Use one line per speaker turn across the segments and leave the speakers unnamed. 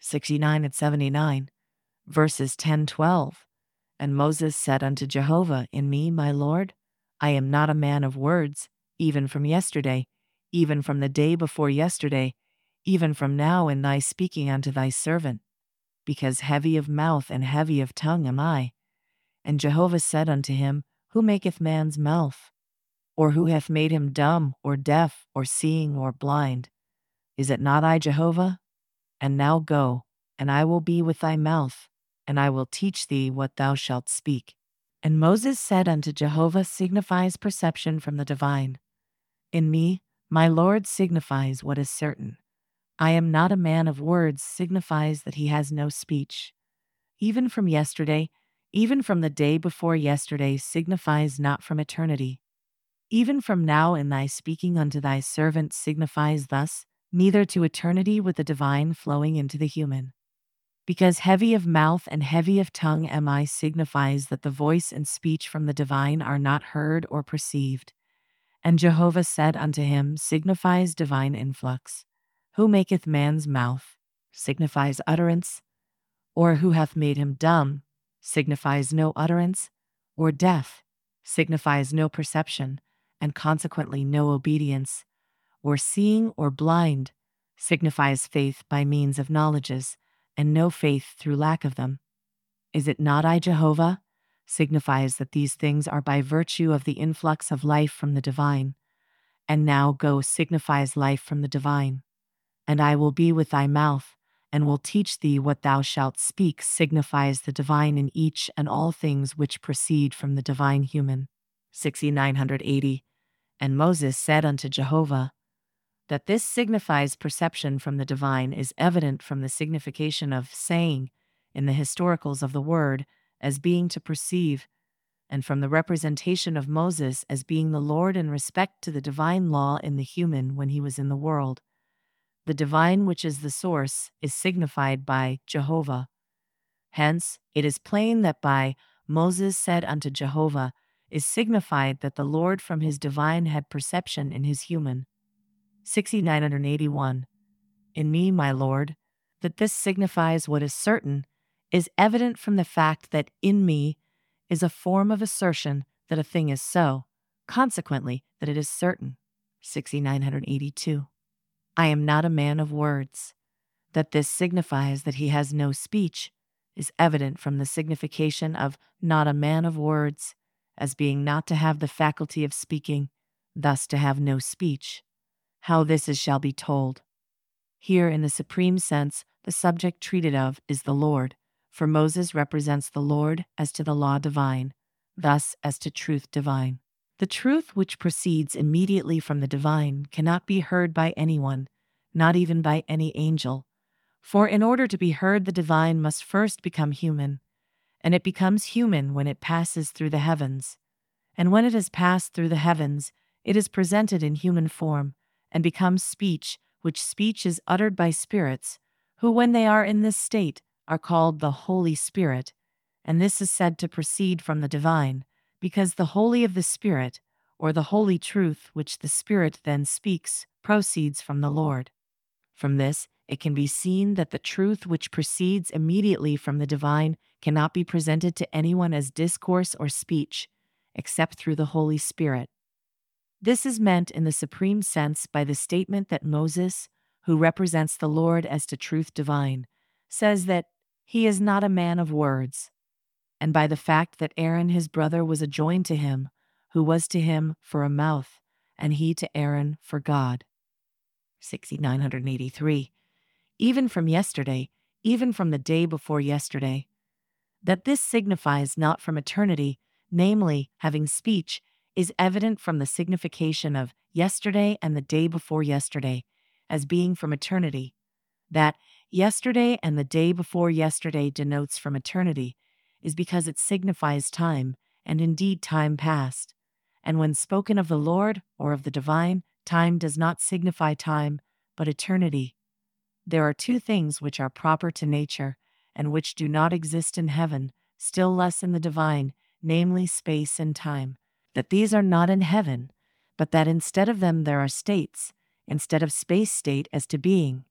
69 and 79, verses 10-12. And Moses said unto Jehovah, In me, my Lord, I am not a man of words, even from yesterday, even from the day before yesterday, even from now in thy speaking unto thy servant, because heavy of mouth and heavy of tongue am I. And Jehovah said unto him, Who maketh man's mouth? Or who hath made him dumb, or deaf, or seeing, or blind? Is it not I, Jehovah? And now go, and I will be with thy mouth, and I will teach thee what thou shalt speak. And Moses said unto Jehovah signifies perception from the divine. In me, my Lord signifies what is certain. I am not a man of words signifies that he has no speech. Even from yesterday, even from the day before yesterday signifies not from eternity. Even from now in thy speaking unto thy servant signifies thus, neither to eternity with the divine flowing into the human. Because heavy of mouth and heavy of tongue am I signifies that the voice and speech from the divine are not heard or perceived. And Jehovah said unto him signifies divine influx. Who maketh man's mouth signifies utterance, or who hath made him dumb signifies no utterance, or deaf signifies no perception, and consequently no obedience, or seeing or blind signifies faith by means of knowledges, and no faith through lack of them. Is it not I, Jehovah? Signifies that these things are by virtue of the influx of life from the divine. And now go signifies life from the divine. And I will be with thy mouth, and will teach thee what thou shalt speak signifies the divine in each and all things which proceed from the divine human. 6980. And Moses said unto Jehovah, that this signifies perception from the divine is evident from the signification of saying in the historicals of the word as being to perceive, and from the representation of Moses as being the Lord in respect to the divine law in the human when he was in the world. The divine, which is the source, is signified by Jehovah. Hence, it is plain that by Moses said unto Jehovah is signified that the Lord from his divine had perception in his human. 6981. In me, my Lord, that this signifies what is certain, is evident from the fact that in me is a form of assertion that a thing is so, consequently that it is certain. 6982. I am not a man of words. That this signifies that he has no speech is evident from the signification of not a man of words, as being not to have the faculty of speaking, thus to have no speech. How this is shall be told. Here, in the supreme sense, the subject treated of is the Lord, for Moses represents the Lord as to the law divine, thus as to truth divine. The truth which proceeds immediately from the divine cannot be heard by anyone, not even by any angel, for in order to be heard the divine must first become human, and it becomes human when it passes through the heavens. And when it has passed through the heavens, it is presented in human form, and becomes speech, which speech is uttered by spirits, who when they are in this state are called the Holy Spirit, and this is said to proceed from the divine, because the Holy of the Spirit, or the holy truth which the Spirit then speaks, proceeds from the Lord. From this, it can be seen that the truth which proceeds immediately from the divine cannot be presented to anyone as discourse or speech, except through the Holy Spirit. This is meant in the supreme sense by the statement that Moses, who represents the Lord as to truth divine, says that he is not a man of words, and by the fact that Aaron his brother was adjoined to him, who was to him for a mouth, and he to Aaron for God. 6983. Even from yesterday, even from the day before yesterday. That this signifies not from eternity, namely, having speech, is evident from the signification of yesterday and the day before yesterday, as being from eternity. That yesterday and the day before yesterday denotes from eternity is because it signifies time, and indeed time past. And when spoken of the Lord or of the divine, time does not signify time, but eternity. There are two things which are proper to nature, and which do not exist in heaven, still less in the divine, namely space and time. That these are not in heaven, but that instead of them there are states, instead of space state as to being,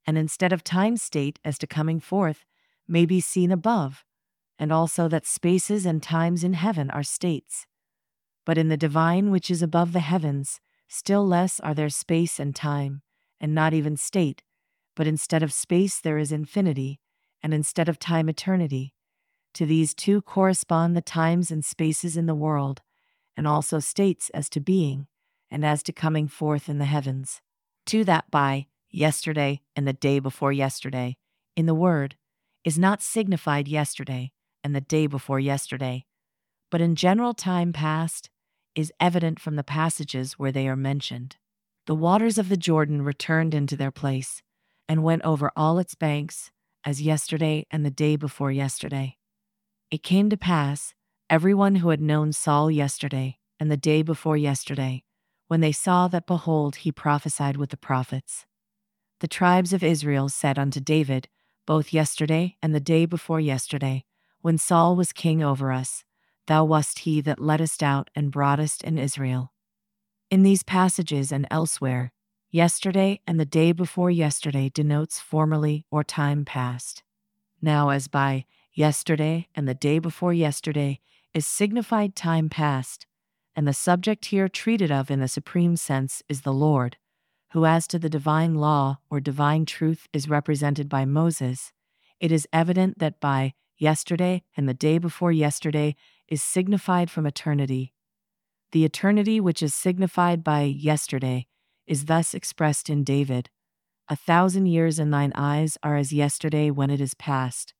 and instead of time state as to coming forth, may be seen above, and also that spaces and times in heaven are states. But in the divine which is above the heavens, still less are there space and time, and not even state, but instead of space there is infinity, and instead of time eternity. To these two correspond the times and spaces in the world, and also states as to being, and as to coming forth in the heavens. To that by yesterday and the day before yesterday, in the word, is not signified yesterday and the day before yesterday, but in general time past, is evident from the passages where they are mentioned. The waters of the Jordan returned into their place, and went over all its banks, as yesterday and the day before yesterday. It came to pass, everyone who had known Saul yesterday and the day before yesterday, when they saw that, behold, he prophesied with the prophets. The tribes of Israel said unto David, both yesterday and the day before yesterday, when Saul was king over us, Thou wast he that leddest out and broughtest in Israel. In these passages and elsewhere, yesterday and the day before yesterday denotes formerly or time past. Now as by yesterday and the day before yesterday is signified time past, and the subject here treated of in the supreme sense is the Lord, who as to the divine law or divine truth is represented by Moses, it is evident that by yesterday and the day before yesterday is signified from eternity. The eternity which is signified by yesterday is thus expressed in David. 1,000 years in thine eyes are as yesterday when it is past.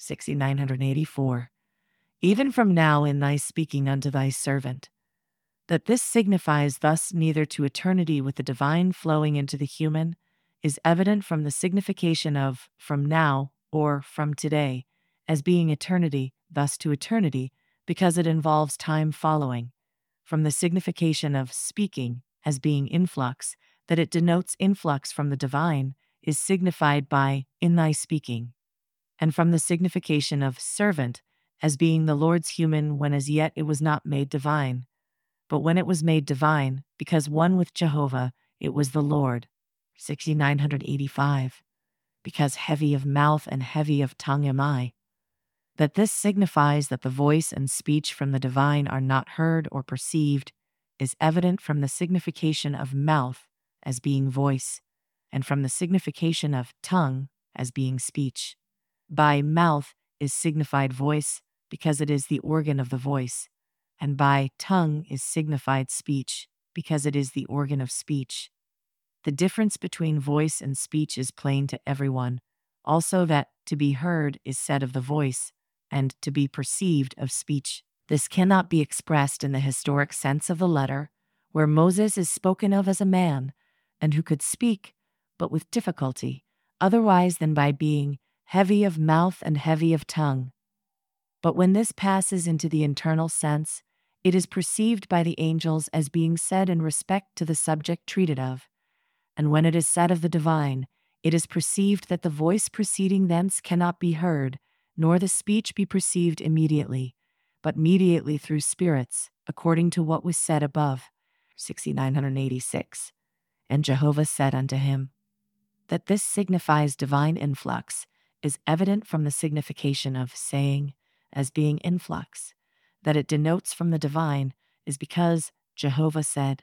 6984. Even from now in thy speaking unto thy servant. That this signifies thus neither to eternity with the divine flowing into the human is evident from the signification of from now or from today as being eternity, thus to eternity, because it involves time following. From the signification of speaking as being influx, that it denotes influx from the divine, is signified by in thy speaking. And from the signification of servant as being the Lord's human when as yet it was not made divine. But when it was made divine, because one with Jehovah, it was the Lord. 6985. Because heavy of mouth and heavy of tongue am I. That this signifies that the voice and speech from the divine are not heard or perceived is evident from the signification of mouth as being voice, and from the signification of tongue as being speech. By mouth is signified voice, because it is the organ of the voice, and by tongue is signified speech, because it is the organ of speech. The difference between voice and speech is plain to everyone, also that to be heard is said of the voice, and to be perceived of speech. This cannot be expressed in the historic sense of the letter, where Moses is spoken of as a man, and who could speak, but with difficulty, otherwise than by being heavy of mouth and heavy of tongue. But when this passes into the internal sense, it is perceived by the angels as being said in respect to the subject treated of. And when it is said of the divine, it is perceived that the voice proceeding thence cannot be heard, nor the speech be perceived immediately, but mediately through spirits, according to what was said above. 6986. And Jehovah said unto him, that this signifies divine influx is evident from the signification of saying as being influx. That it denotes from the divine is because Jehovah said.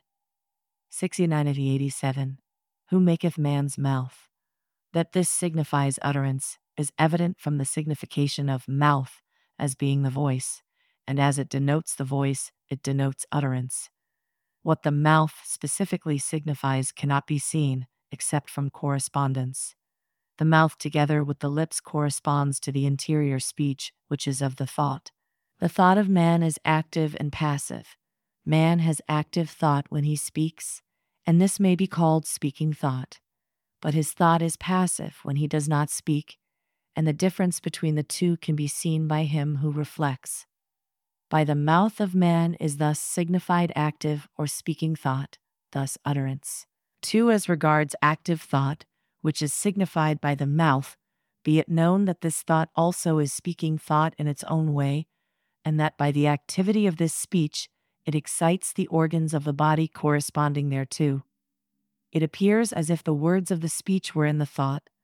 6987. Who maketh man's mouth? That this signifies utterance is evident from the signification of mouth as being the voice, and as it denotes the voice, it denotes utterance. What the mouth specifically signifies cannot be seen except from correspondence. The mouth together with the lips corresponds to the interior speech, which is of the thought. The thought of man is active and passive. Man has active thought when he speaks, and this may be called speaking thought. But his thought is passive when he does not speak, and the difference between the two can be seen by him who reflects. By the mouth of man is thus signified active or speaking thought, thus utterance. 2. As regards active thought, which is signified by the mouth, be it known that this thought also is speaking thought in its own way, and that by the activity of this speech it excites the organs of the body corresponding thereto. It appears as if the words of the speech were in the thought,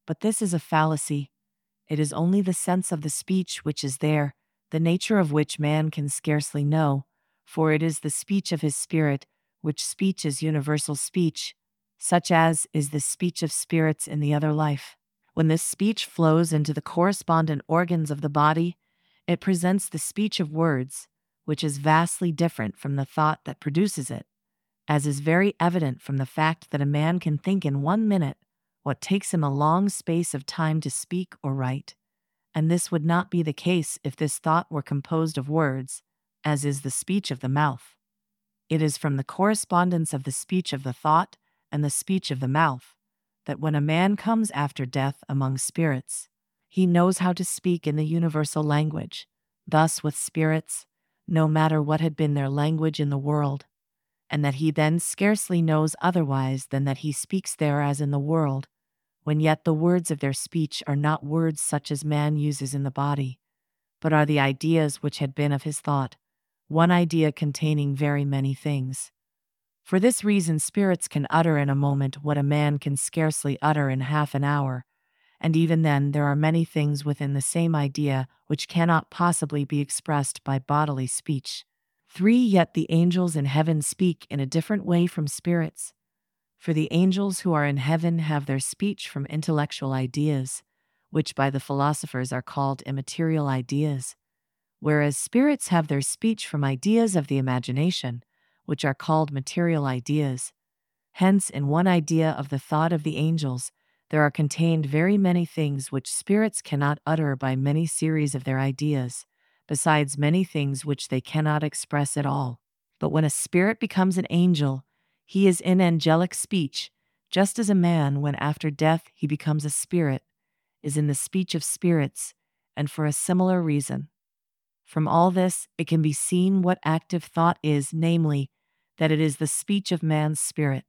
But this is a fallacy. It is only the sense of the speech which is there, the nature of which man can scarcely know, for it is the speech of his spirit, which speech is universal speech, such as is the speech of spirits in the other life. When this speech flows into the correspondent organs of the body, it presents the speech of words, which is vastly different from the thought that produces it, as is very evident from the fact that a man can think in 1 minute what takes him a long space of time to speak or write, and this would not be the case if this thought were composed of words, as is the speech of the mouth. It is from the correspondence of the speech of the thought and the speech of the mouth that when a man comes after death among spirits, he knows how to speak in the universal language, thus with spirits, no matter what had been their language in the world, and that he then scarcely knows otherwise than that he speaks there as in the world, when yet the words of their speech are not words such as man uses in the body, but are the ideas which had been of his thought, one idea containing very many things. For this reason spirits can utter in a moment what a man can scarcely utter in half an hour, and even then there are many things within the same idea which cannot possibly be expressed by bodily speech. 3. Yet the angels in heaven speak in a different way from spirits. For the angels who are in heaven have their speech from intellectual ideas, which by the philosophers are called immaterial ideas, whereas spirits have their speech from ideas of the imagination, which are called material ideas. Hence, in one idea of the thought of the angels, there are contained very many things which spirits cannot utter by many series of their ideas, besides many things which they cannot express at all. But when a spirit becomes an angel, he is in angelic speech, just as a man, when after death he becomes a spirit, is in the speech of spirits, and for a similar reason. From all this, it can be seen what active thought is, namely, that it is the speech of man's spirit.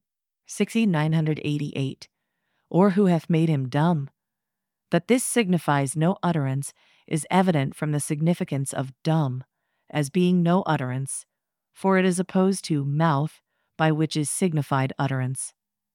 988. Or who hath made him dumb? That this signifies no utterance is evident from the significance of dumb, as being no utterance, for it is opposed to mouth, by which is signified utterance.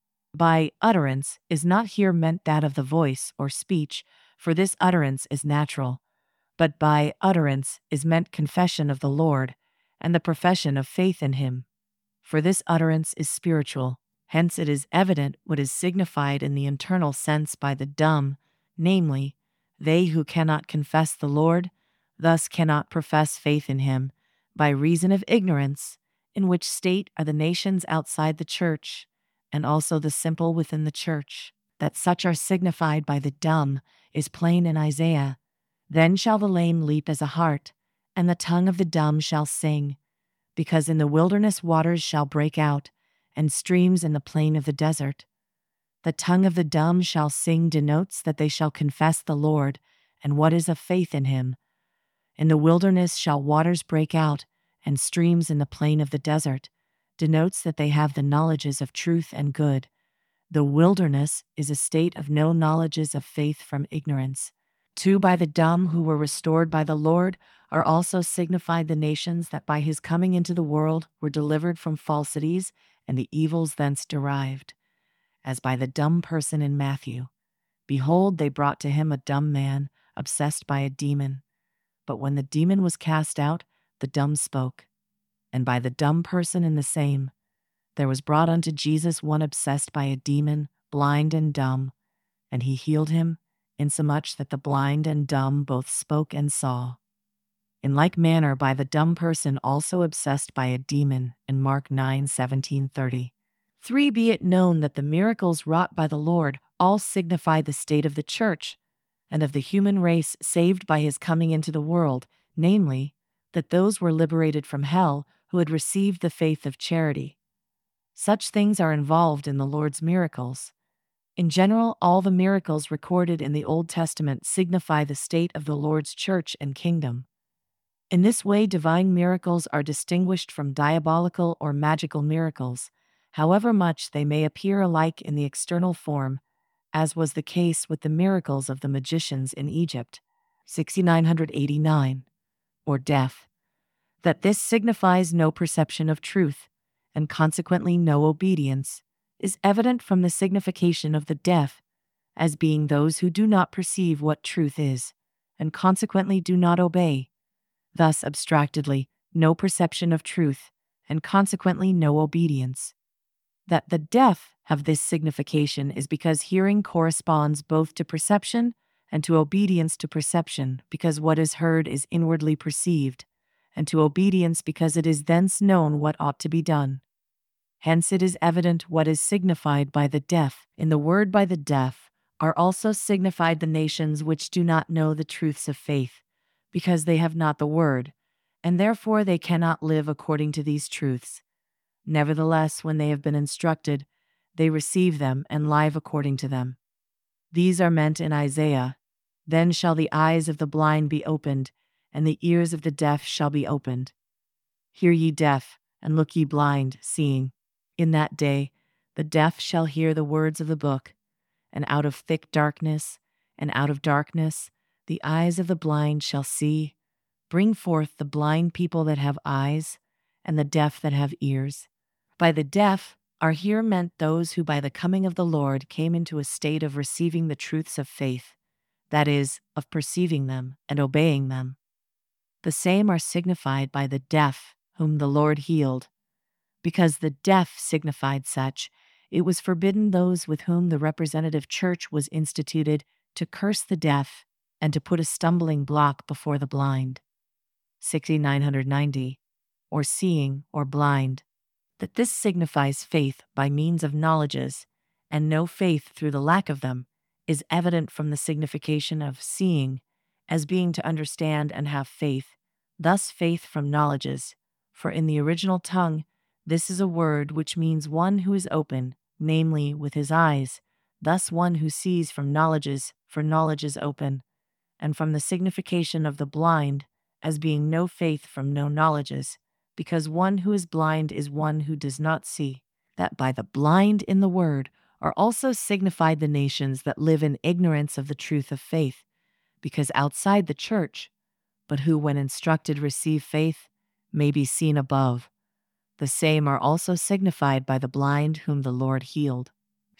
By utterance is not here meant that of the voice or speech, for this utterance is natural, but by utterance is meant confession of the Lord, and the profession of faith in him. For this utterance is spiritual, hence it is evident what is signified in the internal sense by the dumb, namely, they who cannot confess the Lord, thus cannot profess faith in him, by reason of ignorance, in which state are the nations outside the church, and also the simple within the church. That such are signified by the dumb is plain in Isaiah. Then shall the lame leap as a hart, and the tongue of the dumb shall sing, because in the wilderness waters shall break out, and streams in the plain of the desert. The tongue of the dumb shall sing denotes that they shall confess the Lord, and what is of faith in him. In the wilderness shall waters break out, and streams in the plain of the desert, denotes that they have the knowledges of truth and good. The wilderness is a state of no knowledges of faith from ignorance. 2. By the dumb who were restored by the Lord are also signified the nations that by his coming into the world were delivered from falsities and the evils thence derived. As by the dumb person in Matthew. Behold, they brought to him a dumb man, obsessed by a demon. But when the demon was cast out, the dumb spoke. And by the dumb person in the same, there was brought unto Jesus one obsessed by a demon, blind and dumb, and he healed him, insomuch that the blind and dumb both spoke and saw. In like manner by the dumb person also obsessed by a demon, in Mark 9:17-30. 3. Be it known that the miracles wrought by the Lord all signify the state of the church, and of the human race saved by his coming into the world, namely, that those were liberated from hell who had received the faith of charity. Such things are involved in the Lord's miracles. In general, all the miracles recorded in the Old Testament signify the state of the Lord's church and kingdom. In this way, divine miracles are distinguished from diabolical or magical miracles, however much they may appear alike in the external form, as was the case with the miracles of the magicians in Egypt. 989. Or deaf. That this signifies no perception of truth, and consequently no obedience, is evident from the signification of the deaf, as being those who do not perceive what truth is, and consequently do not obey. Thus, abstractedly, no perception of truth, and consequently no obedience. That the deaf have this signification is because hearing corresponds both to perception and to obedience to perception, because what is heard is inwardly perceived, and to obedience because it is thence known what ought to be done. Hence it is evident what is signified by the deaf. In the word by the deaf are also signified the nations which do not know the truths of faith, because they have not the word, and therefore they cannot live according to these truths. Nevertheless, when they have been instructed, they receive them and live according to them. These are meant in Isaiah, "Then shall the eyes of the blind be opened, and the ears of the deaf shall be opened. Hear ye deaf, and look ye blind, seeing. In that day the deaf shall hear the words of the book, and out of thick darkness, and out of darkness, the eyes of the blind shall see. Bring forth the blind people that have eyes, and the deaf that have ears." By the deaf are here meant those who by the coming of the Lord came into a state of receiving the truths of faith, that is, of perceiving them and obeying them. The same are signified by the deaf whom the Lord healed. Because the deaf signified such, it was forbidden those with whom the representative church was instituted to curse the deaf and to put a stumbling block before the blind. 6990, or seeing or blind. That this signifies faith by means of knowledges, and no faith through the lack of them, is evident from the signification of seeing, as being to understand and have faith, thus faith from knowledges. For in the original tongue, this is a word which means one who is open, namely with his eyes, thus one who sees from knowledges, for knowledge is open, and from the signification of the blind, as being no faith from no knowledges, because one who is blind is one who does not see. That by the blind in the word are also signified the nations that live in ignorance of the truth of faith, because outside the church, but who when instructed receive faith, may be seen above. The same are also signified by the blind whom the Lord healed.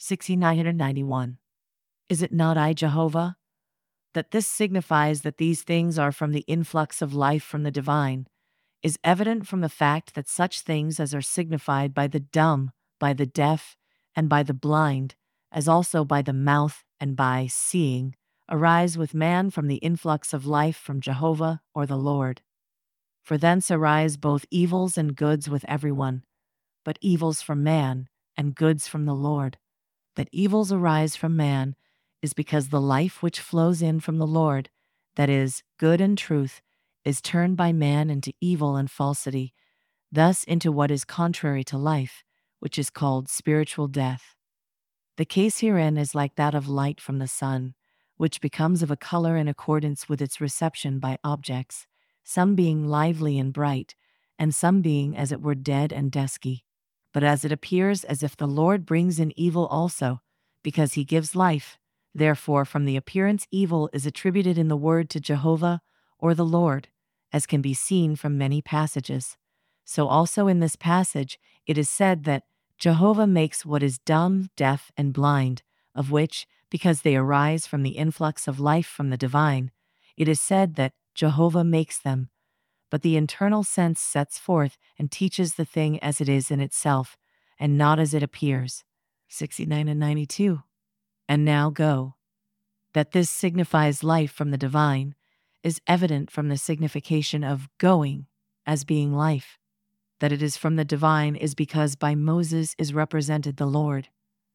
6991. Is it not I, Jehovah? That this signifies that these things are from the influx of life from the divine, is evident from the fact that such things as are signified by the dumb, by the deaf, and by the blind, as also by the mouth and by seeing, arise with man from the influx of life from Jehovah or the Lord. For thence arise both evils and goods with everyone, but evils from man and goods from the Lord. That evils arise from man is because the life which flows in from the Lord, that is, good and truth, is turned by man into evil and falsity, thus into what is contrary to life, which is called spiritual death. The case herein is like that of light from the sun, which becomes of a color in accordance with its reception by objects, some being lively and bright, and some being as it were dead and dusky. But as it appears as if the Lord brings in evil also, because he gives life, therefore from the appearance evil is attributed in the word to Jehovah or the Lord, as can be seen from many passages. So also in this passage it is said that Jehovah makes what is dumb, deaf, and blind, of which, because they arise from the influx of life from the divine, it is said that Jehovah makes them. But the internal sense sets forth and teaches the thing as it is in itself, and not as it appears. 69 and 92. And now go. That this signifies life from the divine is evident from the signification of going as being life. That it is from the divine is because by Moses is represented the Lord.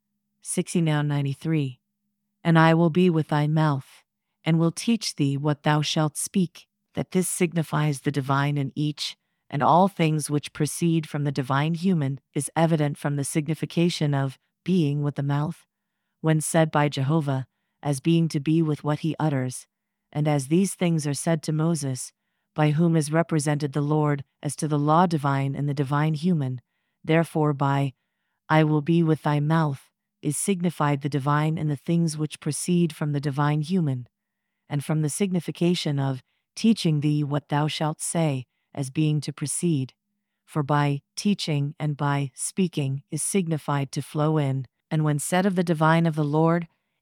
69:93. And I will be with thy mouth, and will teach thee what thou shalt speak. That this signifies the divine in each, and all things which proceed from the divine human is evident from the signification of being with the mouth, when said by Jehovah, as being to be with what he utters, and as these things are said to Moses, by whom is represented the Lord as to the law divine and the divine human. Therefore by I will be with thy mouth is signified the divine and the things which proceed from the divine human, and from the signification of teaching thee what thou shalt say, as being to proceed. For by teaching and by speaking is signified to flow in, and when said of the divine of the Lord,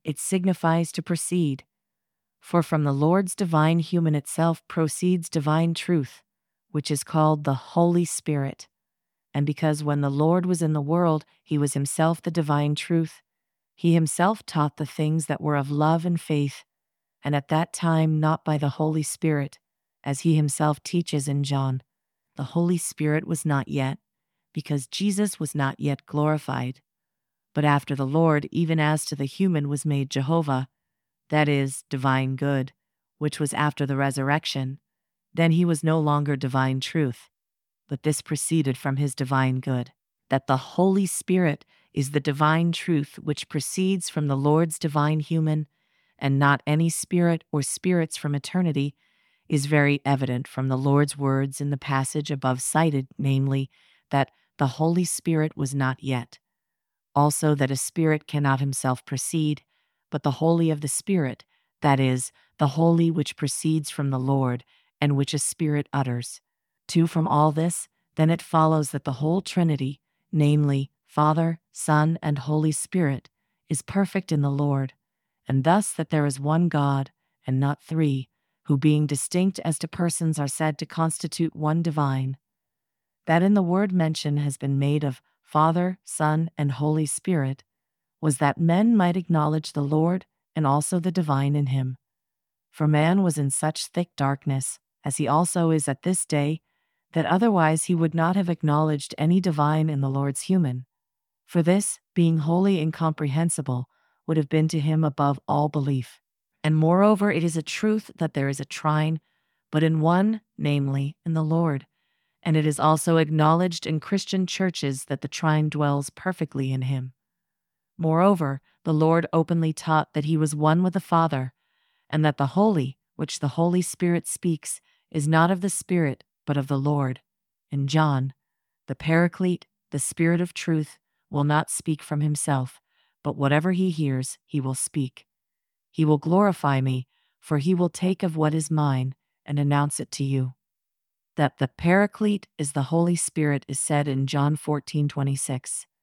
it signifies to proceed. For from the Lord's divine human itself proceeds divine truth, which is called the Holy Spirit. And because when the Lord was in the world, he was himself the divine truth, he himself taught the things that were of love and faith, and at that time not by the Holy Spirit, as he himself teaches in John. The Holy Spirit was not yet, because Jesus was not yet glorified. But after the Lord, even as to the human, was made Jehovah, that is, divine good, which was after the resurrection, then he was no longer divine truth, but this proceeded from his divine good. That the Holy Spirit is the divine truth which proceeds from the Lord's divine human, and not any spirit or spirits from eternity, is very evident from the Lord's words in the passage above cited, namely, that the Holy Spirit was not yet. Also that a spirit cannot himself proceed, but the Holy of the Spirit, that is, the Holy which proceeds from the Lord, and which a spirit utters. 2. From all this, then it follows that the whole Trinity, namely, Father, Son, and Holy Spirit, is perfect in the Lord, and thus that there is one God, and not three, who being distinct as to persons are said to constitute one divine. That in the word mention has been made of Father, Son, and Holy Spirit, was that men might acknowledge the Lord and also the divine in him. For man was in such thick darkness, as he also is at this day, that otherwise he would not have acknowledged any divine in the Lord's human. For this, being wholly incomprehensible, would have been to him above all belief. And moreover, it is a truth that there is a trine, but in one, namely, in the Lord. And it is also acknowledged in Christian churches that the trine dwells perfectly in him. Moreover, the Lord openly taught that he was one with the Father, and that the Holy, which the Holy Spirit speaks, is not of the Spirit, but of the Lord. In John, the Paraclete, the Spirit of truth, will not speak from himself, but whatever he hears, he will speak. He will glorify me, for he will take of what is mine and announce it to you. That the Paraclete is the Holy Spirit is said in John 14:26.